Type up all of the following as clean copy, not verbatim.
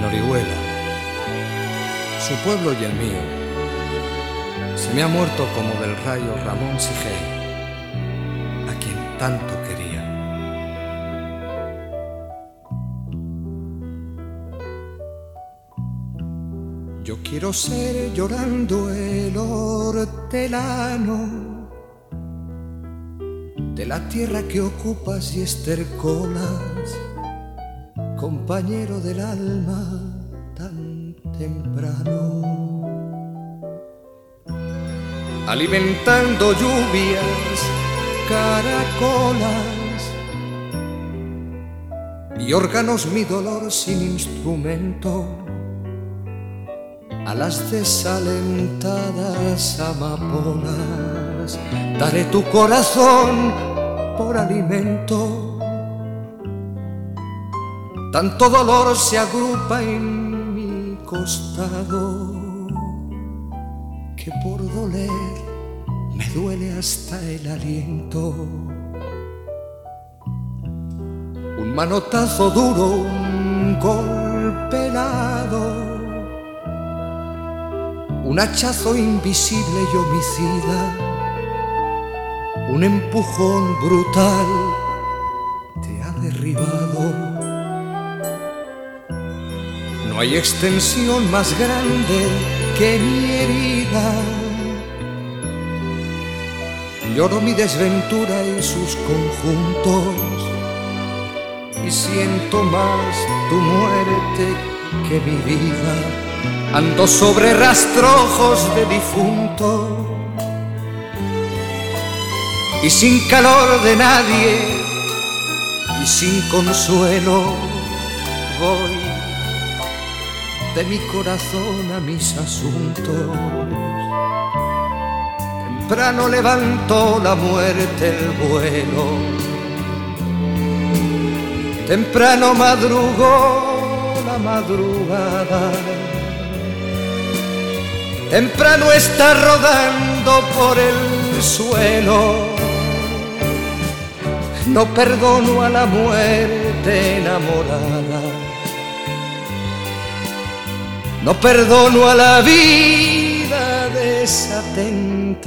en Orihuela, su pueblo y el mío, se me ha muerto como del rayo Ramón Sigey, a quien tanto quería. Yo quiero ser llorando el hortelano de la tierra que ocupas y estercolas, compañero del alma tan temprano, alimentando lluvias, caracolas y órganos mi dolor sin instrumento, a las desalentadas amapolas daré tu corazón por alimento. Tanto dolor se agrupa en mi costado que por doler me duele hasta el aliento. Un manotazo duro, un golpe helado, un hachazo invisible y homicida, un empujón brutal te ha derribado. No hay extensión más grande que mi herida. Lloro mi desventura y sus conjuntos y siento más tu muerte que mi vida. Ando sobre rastrojos de difunto y sin calor de nadie y sin consuelo voy de mi corazón a mis asuntos. Temprano levantó la muerte el vuelo, temprano madrugó la madrugada, temprano está rodando por el suelo. No perdono a la muerte enamorada, no perdono a la vida desatenta,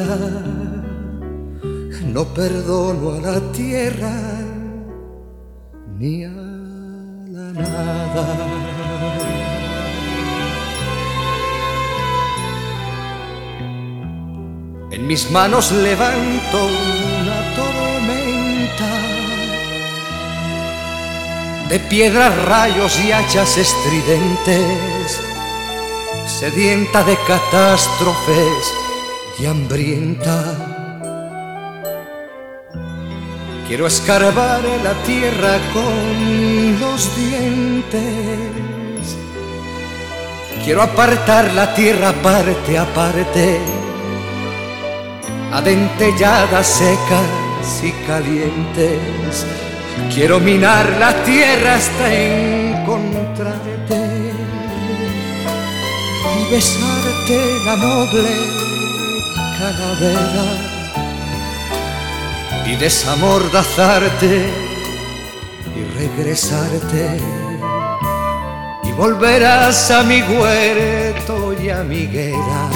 no perdono a la tierra ni a la nada. En mis manos levanto una tormenta de piedras, rayos y hachas estridentes, sedienta de catástrofes y hambrienta. Quiero escarbar la tierra con los dientes, quiero apartar la tierra parte a parte, adentelladas, secas y calientes. Quiero minar la tierra hasta encontrarte y besarte la noble calavera y desamordazarte y regresarte, y volverás a mi huerto y a mi higuera,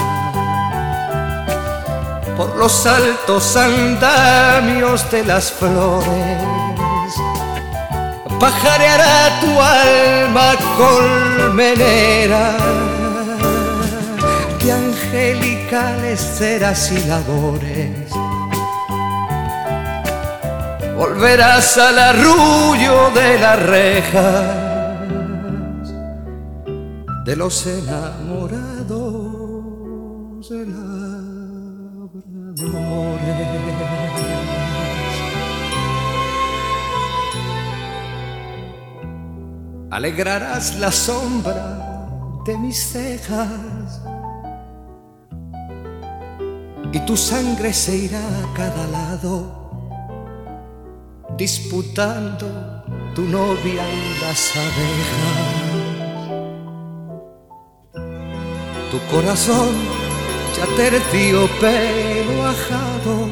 por los altos andamios de las flores. Pajareará tu alma colmenera de angelicales ceras y labores. Volverás al arrullo de las rejas de los enamorados de labradores. Alegrarás la sombra de mis cejas y tu sangre se irá a cada lado, disputando tu novia y las abejas. Tu corazón ya terciopelo ajado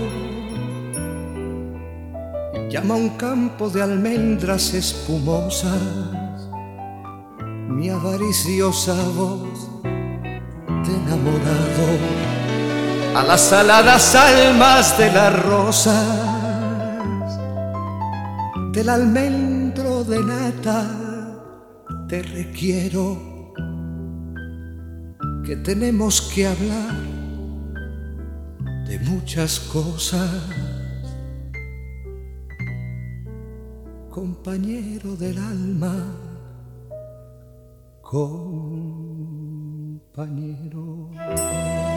llama a un campo de almendras espumosas mi avariciosa voz de enamorado, a las saladas almas de las rosas, del almendro de nata, te requiero, que tenemos que hablar de muchas cosas. Compañero del alma, compañero.